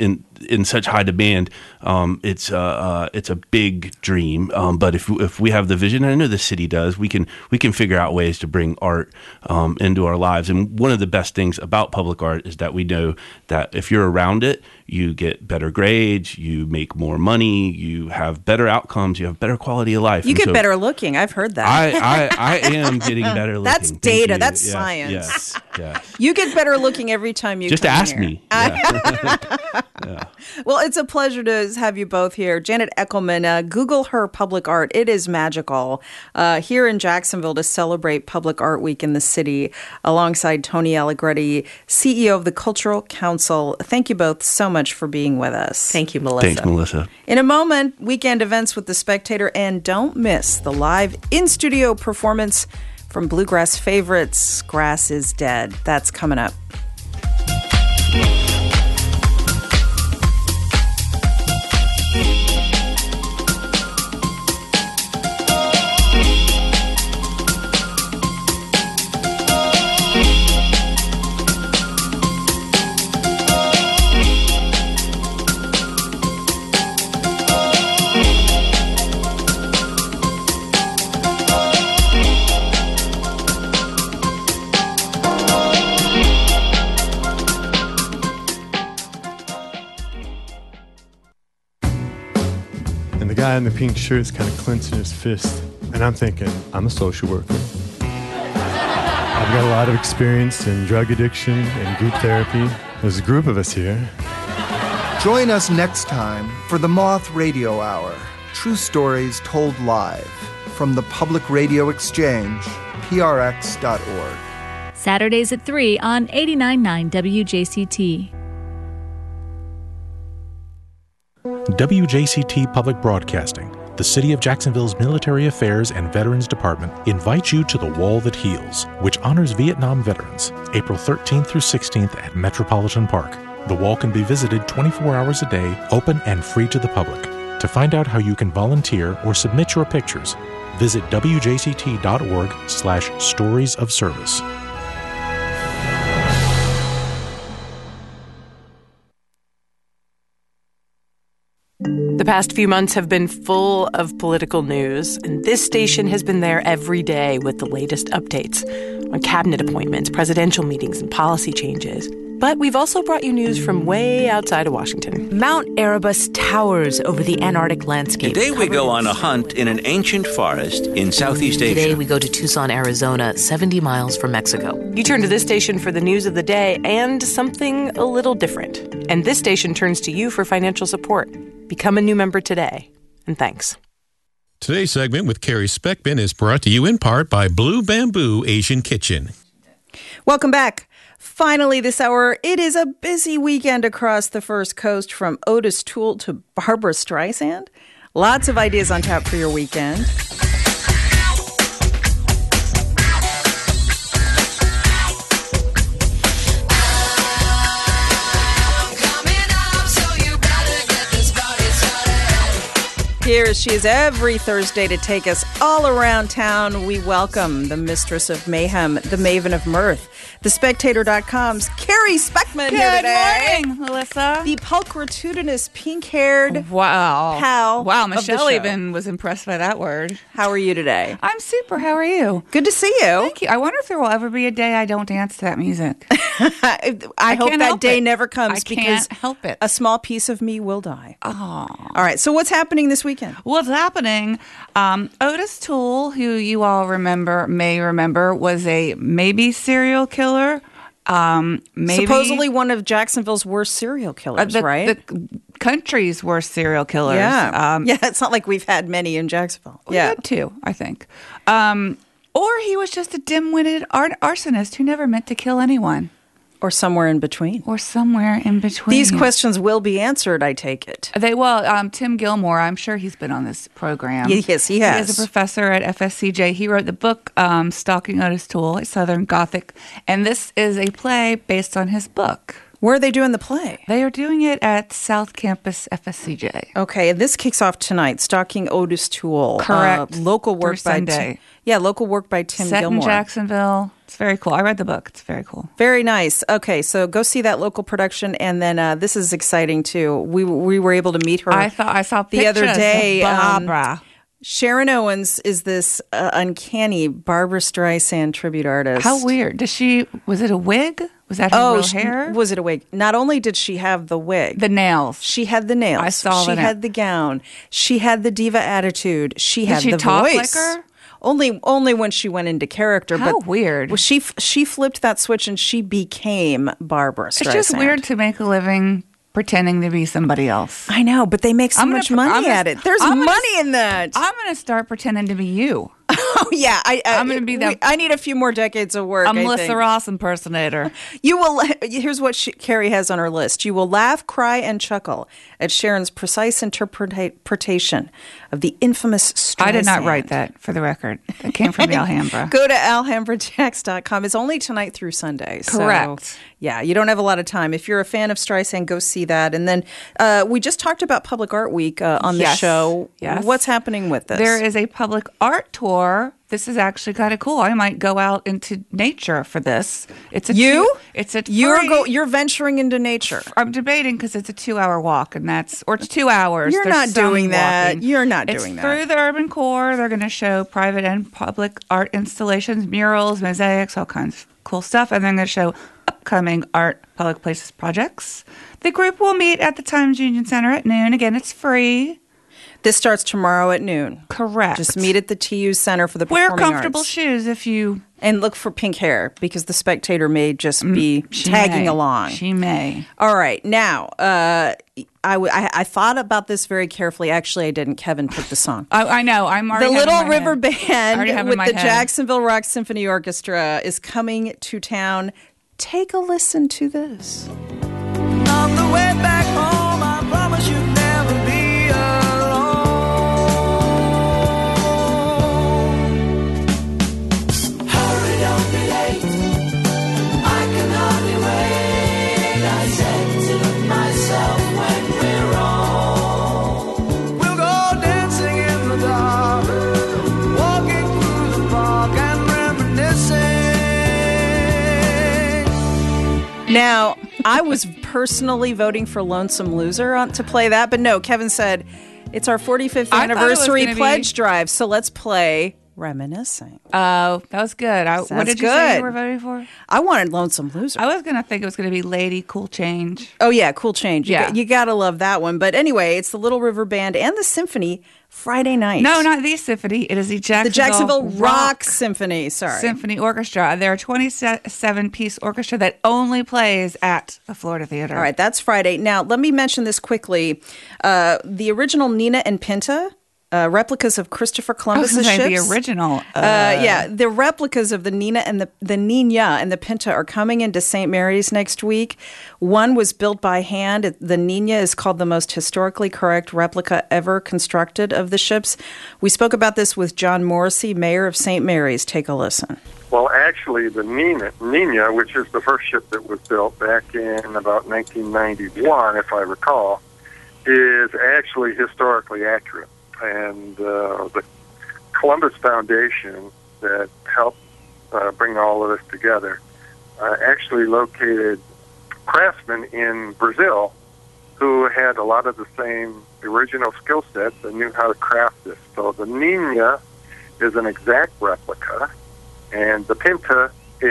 in such high demand. Um, it's uh, uh, it's a big dream, um, but if if we have the vision, and I know the city does, we can we can figure out ways to bring art um, into our lives. And one of the best things about public art is that we know that if you're around it, you get better grades, you make more money, you have better outcomes, you have better quality of life. You And get so better looking. I've heard that. I, I, I am getting better looking. That's Thank data. you. That's Yes, science. Yes, yes. You get better looking every time you Just come ask here. me. Yeah. Well, it's a pleasure to have you both here. Janet Eckelman, uh, Google her public art. It is magical. Uh, here in Jacksonville to celebrate Public Art Week in the city alongside Tony Allegretti, C E O of the Cultural Council. Thank you both so much for being with us. Thank you, Melissa. Thanks, Melissa. In a moment, weekend events with The Spectator, and don't miss the live in-studio performance from Bluegrass favorites, Grass is Dead. That's coming up. The guy in the pink shirt is kind of clenching his fist, and I'm thinking, I'm a social worker. I've got a lot of experience in drug addiction and group therapy. There's a group of us here. Join us next time for the Moth Radio Hour. True stories told live from the Public Radio Exchange, P R X dot org. Saturdays at three on eighty-nine point nine W J C T. W J C T Public Broadcasting, the City of Jacksonville's Military Affairs and Veterans Department, invites you to the Wall That Heals, which honors Vietnam veterans, April thirteenth through sixteenth at Metropolitan Park. The wall can be visited twenty-four hours a day, open and free to the public. To find out how you can volunteer or submit your pictures, visit W J C T dot org slash stories of service. The past few months have been full of political news, and this station has been there every day with the latest updates on cabinet appointments, presidential meetings, and policy changes. But we've also brought you news from way outside of Washington. Mount Erebus towers over the Antarctic landscape. Today we go on a hunt in an ancient forest in Southeast Asia. Today we go to Tucson, Arizona, seventy miles from Mexico. You turn to this station for the news of the day and something a little different. And this station turns to you for financial support. Become a new member today. And thanks. Today's segment with Carrie Speckman is brought to you in part by Blue Bamboo Asian Kitchen. Welcome back. Finally, this hour, it is a busy weekend across the First Coast from Otis Toole to Barbra Streisand. Lots of ideas on tap for your weekend. Here she is every Thursday to take us all around town. We welcome the mistress of mayhem, the maven of mirth, the Spectator dot com's Carrie Speckman Good here today. morning, Melissa. The pulchritudinous, pink-haired wow. pal Wow, of the Michelle show. even was impressed by that word. How are you today? I'm super. How are you? Good to see you. Thank you. I wonder if there will ever be a day I don't dance to that music. I, I hope can't that help day it. never comes I because can't help it. a small piece of me will die. Oh. All right, so what's happening this weekend? What's happening? Um, Otis Toole, who you all remember, may remember, was a maybe serial killer. Um, maybe Supposedly one of Jacksonville's worst serial killers, uh, the, right? The country's worst serial killers. Yeah. Um, yeah, it's not like we've had many in Jacksonville. We yeah. had two, I think. Um, or he was just a dim-witted ar- arsonist who never meant to kill anyone. Or somewhere in between. Or somewhere in between. These questions will be answered, I take it. They will. Um, Tim Gilmore, I'm sure he's been on this program. Yes, he has. He is a professor at F S C J. He wrote the book um, Stalking Otis Toole, Southern Gothic. And this is a play based on his book. Where are they doing the play? They are doing it at South Campus F S C J. Okay, and this kicks off tonight. Stalking Otis Toole. Correct. Uh, local work Through by Sunday. Tim, yeah, local work by Tim Set Gilmore. in Jacksonville. It's very cool. I read the book. It's very cool. Very nice. Okay, so go see that local production, and then uh, this is exciting too. We we were able to meet her. I thought I saw the other pictures day. of um, Barbara. Sharon Owens is this uh, uncanny Barbra Streisand tribute artist. How weird. Does she? Was it a wig? Was that her oh, real she- hair? was it a wig? Not only did she have the wig, The nails. she had the nails. I saw She the had nail- the gown. She had the diva attitude. She Did had she the talk like voice. her? Only, only when she went into character. How but weird. Well, she f- she flipped that switch and she became Barbara Streisand. It's just weird to make a living pretending to be somebody else. I know, but they make so I'm gonna much pr- money I'm gonna- at it. There's I'm gonna money s- in that. I'm going to start pretending to be you. Oh yeah, I, I, I'm gonna be that- we- I need a few more decades of work. I'm I Melissa think. Ross impersonator. You will. Here's what she, Carrie has on her list. You will laugh, cry, and chuckle at Sharon's precise interpretation of the infamous Streisand. I did not write that, for the record. It came from the Alhambra. Go to alhambra jacks dot com. It's only tonight through Sunday. so, Correct. yeah, you don't have a lot of time. If you're a fan of Streisand, go see that. And then uh, we just talked about Public Art Week uh, on the Yes. show. Yes. What's happening with this? There is a public art tour. This is actually kind of cool. I might go out into nature for this. It's a You? Two, it's a You're free- go, you're venturing into nature. I'm debating because it's a two-hour walk, and that's or it's two hours. You're There's not some doing that. walking. You're not It's doing that. through the Urban Core. They're going to show private and public art installations, murals, mosaics, all kinds of cool stuff, and they're going to show upcoming art public places projects. The group will meet at the Times Union Center at noon. Again, it's free. This starts tomorrow at noon. Correct. Just meet at the T U Center for the Wear Performing comfortable Arts. shoes if you And look for pink hair because the spectator may just be she tagging may. along. She may. All right. Now, uh, I, w- I, I thought about this very carefully. Actually, I didn't. Kevin picked the song. I, I know. I'm already The having Little my River head. I already have Band in with my the head. Jacksonville Rock Symphony Orchestra is coming to town. Take a listen to this. On the way back home, I promise you'd never be alone. Hurry, don't be late. I can hardly wait. I said to myself when we're home, we'll go dancing in the dark, walking through the park and reminiscing. Now, I was personally voting for Lonesome Loser on, to play that, but no, Kevin said it's our forty-fifth I thought it was anniversary gonna be- pledge drive, so let's play Reminiscing. Oh, that was good. I, what Sounds did you say good. you were voting for? I wanted Lonesome Loser. I was going to think it was going to be Lady Cool Change. Oh, yeah, Cool Change. You Yeah. got, you got to love that one. But anyway, it's the Little River Band and the Symphony Friday night. No, not the symphony. It is the Jacksonville, The Jacksonville Rock, Symphony. Sorry. Symphony Orchestra. They're a twenty-seven piece orchestra that only plays at the Florida Theater. All right, that's Friday. Now, let me mention this quickly. Uh, the original Nina and Pinta, uh, replicas of Christopher I was Columbus's going to say ships. the original. Uh, Uh, yeah, the replicas of the Nina and the the Nina and the Pinta are coming into Saint Mary's next week. One was built by hand. It- The Nina is called the most historically correct replica ever constructed of the ships. We spoke about this with John Morrissey, mayor of Saint Mary's. Take a listen. Well, actually, the Nina, Nina, which is the first ship that was built back in about nineteen ninety-one, if I recall, is actually historically accurate. And uh, the Columbus Foundation that helped uh, bring all of this together uh, actually located craftsmen in Brazil who had a lot of the same original skill sets and knew how to craft this. So the Nina is an exact replica, and the Pinta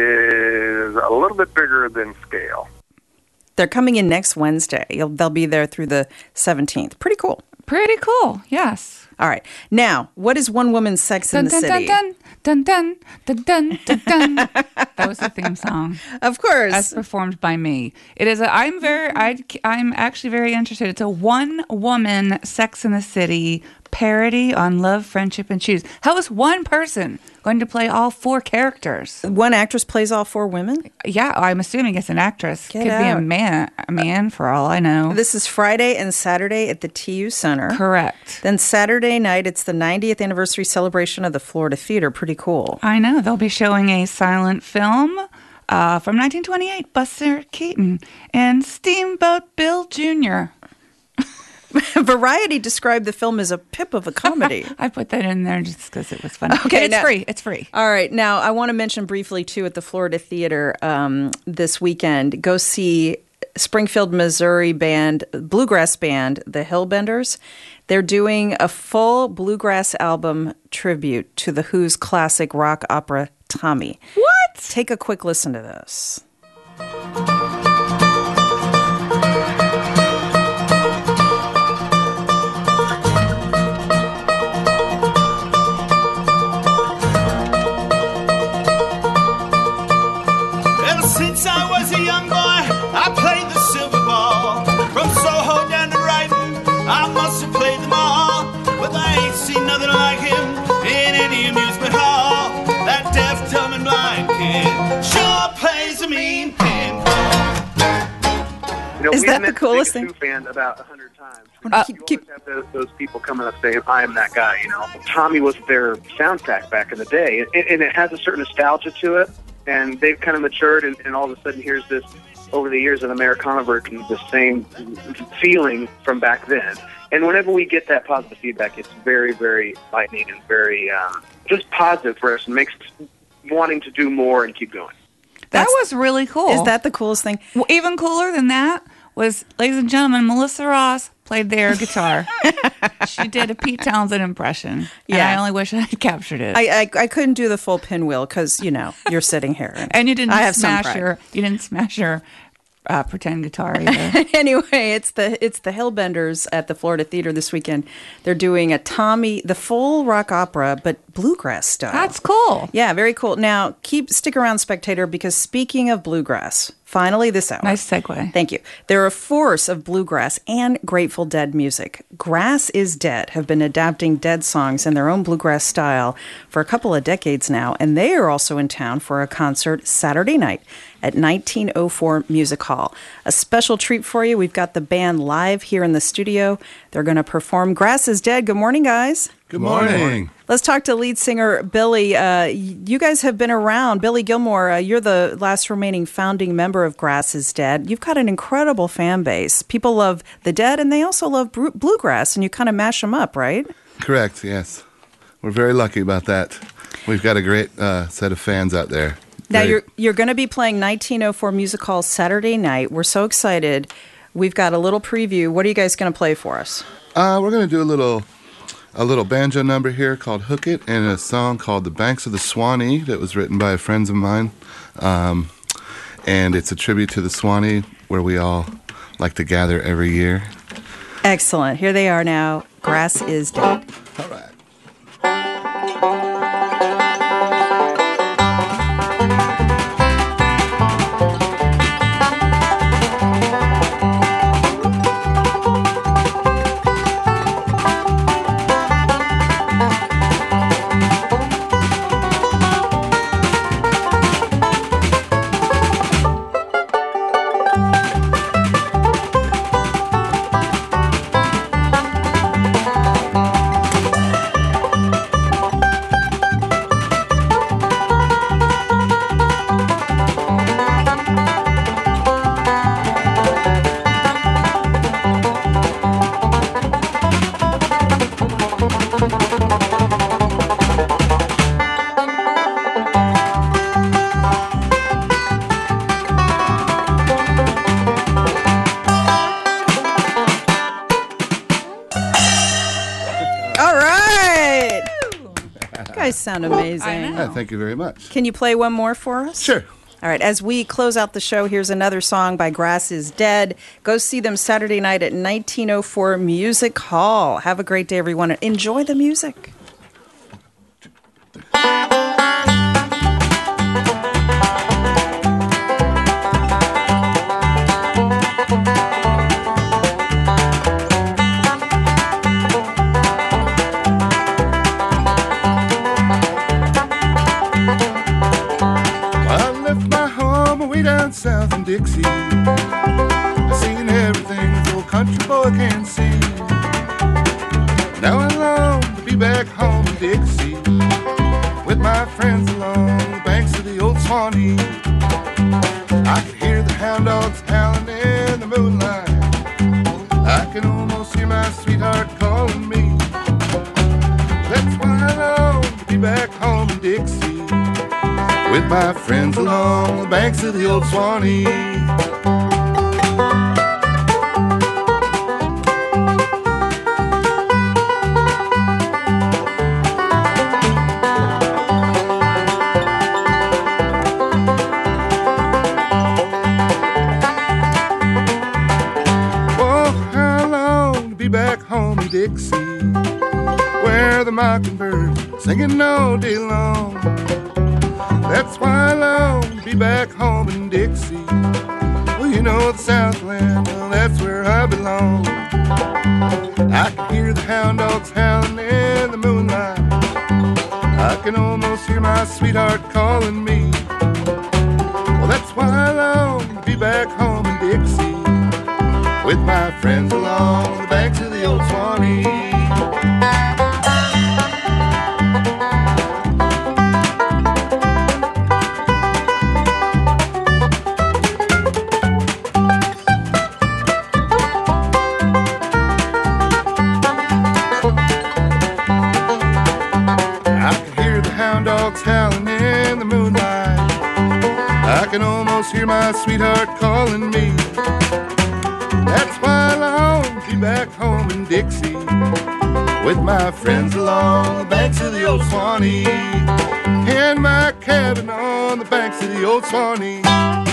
is a little bit bigger than scale. They're coming in next Wednesday. You'll, they'll be there through the seventeenth. Pretty cool. Pretty cool, yes. All right. Now, what is One Woman's Sex in Dun, the dun, City? dun, dun, dun, dun, dun, dun, dun. That was the theme song. Of course. As performed by me. It is a, I'm very, I, I'm actually very interested. It's a one-woman Sex in the City parody on love, friendship, and choose. How is one person going to play all four characters? One actress plays all four women? Yeah, I'm assuming it's an actress. Get Could be a out. man, a man for all I know. This is Friday and Saturday at the T U Center. Correct. Then Saturday night, it's the ninetieth anniversary celebration of the Florida Theater. Pretty cool. I know. They'll be showing a silent film Uh, from nineteen twenty-eight, Buster Keaton and Steamboat Bill Junior Variety described the film as a pip of a comedy. I put that in there just because it was funny. Okay, And it's now- free. It's free. All right. Now, I want to mention briefly, too, at the Florida Theater um, this weekend, go see Springfield, Missouri band, bluegrass band, the Hillbenders. They're doing a full bluegrass album tribute to The Who's classic rock opera, Tommy. What? Take a quick listen to this. Ever since I was a young boy, I played the silver ball. From Soho down to Brighton, I must have played them all. But I ain't seen nothing like him in any amusement hall. That deaf, dumb, and blind kid sure plays a mean pinball. You know, Is we've that the met coolest Big thing? Sue fan about a hundred times. Uh, you always have those, those people coming up saying, "I am that guy." You know, Tommy was their soundtrack back in the day, and, and it has a certain nostalgia to it. And they've kind of matured, and, and all of a sudden, here's this over the years an Americana version of the same feeling from back then. And whenever we get that positive feedback, it's very, very enlightening and very um, just positive for us, and makes us wanting to do more and keep going. That was really cool. Is that the coolest thing? Well, even cooler than that was, ladies and gentlemen, Melissa Ross played the air guitar. She did a Pete Townsend impression. And Yeah. I only wish I had captured it. I, I I couldn't do the full pinwheel because, you know, you're sitting here. And, and you didn't I have some smash pride. your you didn't smash your uh, pretend guitar either. Anyway, it's the it's the Hillbenders at the Florida Theater this weekend. They're doing a Tommy, the full rock opera, but bluegrass style. That's cool. Yeah, very cool. Now, keep stick around, Spectator, because speaking of bluegrass, finally this hour. Nice segue. Thank you. They're a force of bluegrass and Grateful Dead music. Grass is Dead have been adapting Dead songs in their own bluegrass style for a couple of decades now, and they are also in town for a concert Saturday night at nineteen oh four Music Hall. A special treat for you. We've got the band live here in the studio. They're going to perform Grass is Dead. Good morning, guys. Good morning. Let's talk to lead singer Billy. Uh, you guys have been around. Billy Gilmore, uh, you're the last remaining founding member of Grass is Dead. You've got an incredible fan base. People love the Dead, and they also love bru- bluegrass, and you kind of mash them up, right? Correct, yes. We're very lucky about that. We've got a great uh, set of fans out there. Now, Very- you're you're going to be playing nineteen oh four Music Hall Saturday night. We're so excited. We've got a little preview. What are you guys going to play for us? Uh, we're going to do a little a little banjo number here called Hook It, and a song called The Banks of the Swanee that was written by friends of mine. Um, and it's a tribute to the Swanee, where we all like to gather every year. Excellent. Here they are now. Grass is Dead. All right. All right. You guys sound amazing. Yeah, thank you very much. Can you play one more for us? Sure. All right, as we close out the show, here's another song by Grass is Dead. Go see them Saturday night at nineteen oh four Music Hall. Have a great day, everyone. Enjoy the music. I left my home way down south in Dixie. I seen everything this old country boy can see. Now I long to be back home in Dixie with my friends along the banks of the old Swanee. back home in Dixie with my friends along the banks of the old Swanee. Back home in Dixie, where the mockingbird singing all day long. That's why I long to be back home in Dixie. Well, you know the Southland, well, that's where I belong. I can hear the hound dogs howling in the moonlight. I can almost hear my sweetheart calling me. Well, that's why I long to be back home in Dixie with my friends along the banks of the old Swanee. I can hear the hound dogs howling in the moonlight. I can almost hear my sweetheart calling me. That's why I long to be back home in Dixie with my friends along the banks of the old Swanee, in my cabin on the banks of the old Swanee.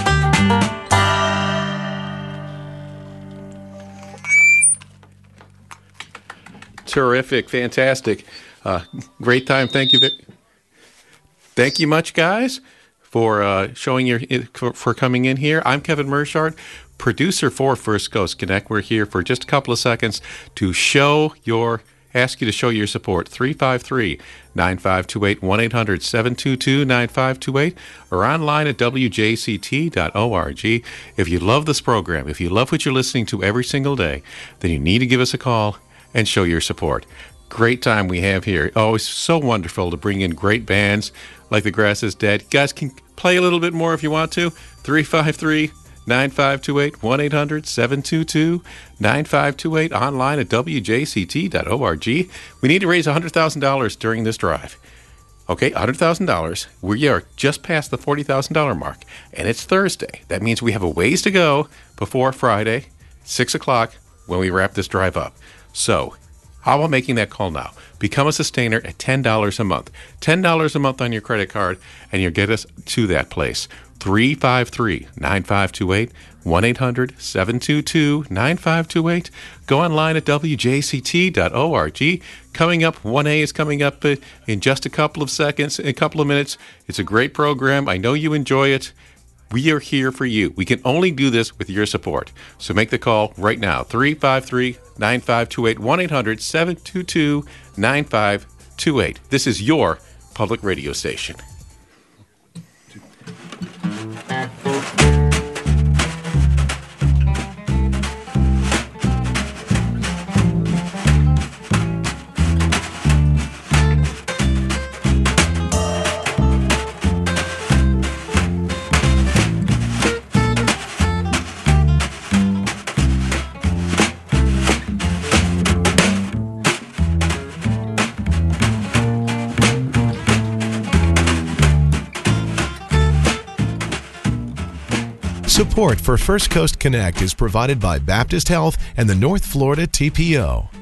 Terrific, fantastic, uh, great time. Thank you, Vic. Thank you much, guys, for uh, showing your for, for coming in here. I'm Kevin Mershart, producer for First Coast Connect. We're here for just a couple of seconds to show your, ask you to show your support. three five three, nine five two eight, one eight hundred, seven two two, nine five two eight, or online at w j c t dot org. If you love this program, if you love what you're listening to every single day, then you need to give us a call and show your support. Great time we have here. Always so wonderful to bring in great bands like The Grass is Dead. You guys can play a little bit more if you want to. three five three, nine five two eight, one eight hundred, seven two two, nine five two eight, online at w j c t dot org. We need to raise one hundred thousand dollars during this drive. Okay, one hundred thousand dollars. We are just past the forty thousand dollars mark, and it's Thursday. That means we have a ways to go before Friday, six o'clock, when we wrap this drive up. So, how about making that call now? Become a sustainer at ten dollars a month. ten dollars a month on your credit card, and you'll get us to that place. three five three, nine five two eight, one eight hundred, seven two two, nine five two eight. Go online at w j c t dot org. Coming up, one A is coming up uh, in just a couple of seconds, in a couple of minutes. It's a great program. I know you enjoy it. We are here for you. We can only do this with your support. So make the call right now. three five three, nine five two eight, one eight hundred, seven two two, nine five two eight. This is your public radio station. Support for First Coast Connect is provided by Baptist Health and the North Florida T P O.